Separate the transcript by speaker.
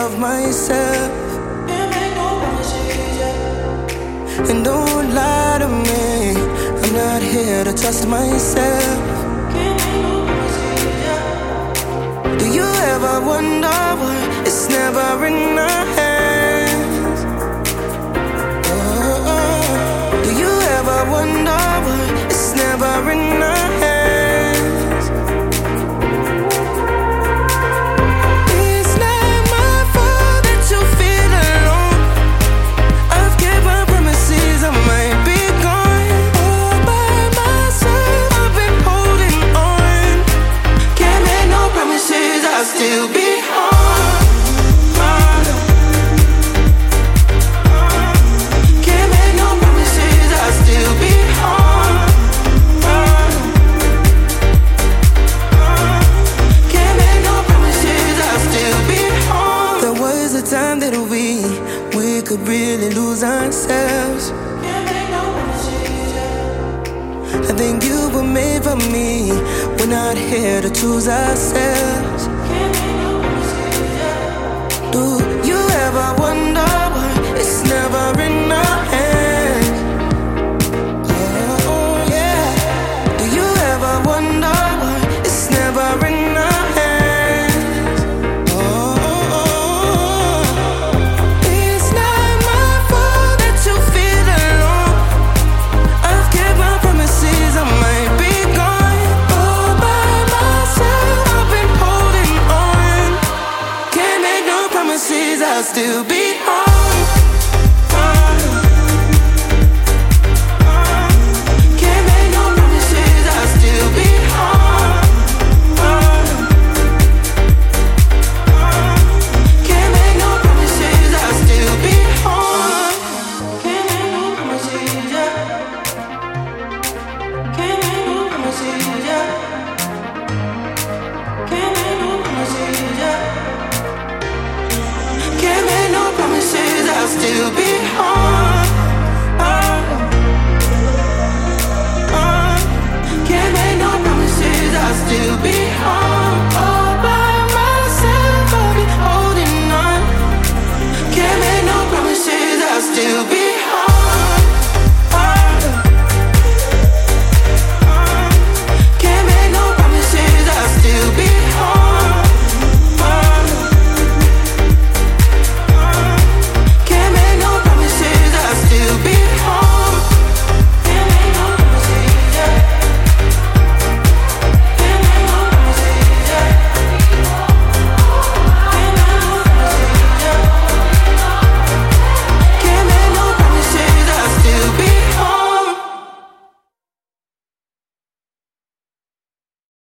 Speaker 1: love myself. And don't lie to me, I'm not here to trust myself. Do you ever wonder why it's never in our hands? Do you ever wonder why it's never in our hands? It's not my fault that you feel alone. I've kept my promises, I might be gone all by myself. I've been holding on, can't make no promises, I'll still be home. Time that we could really lose ourselves. I think you were made for me. We're not here to choose ourselves. Do you ever wonder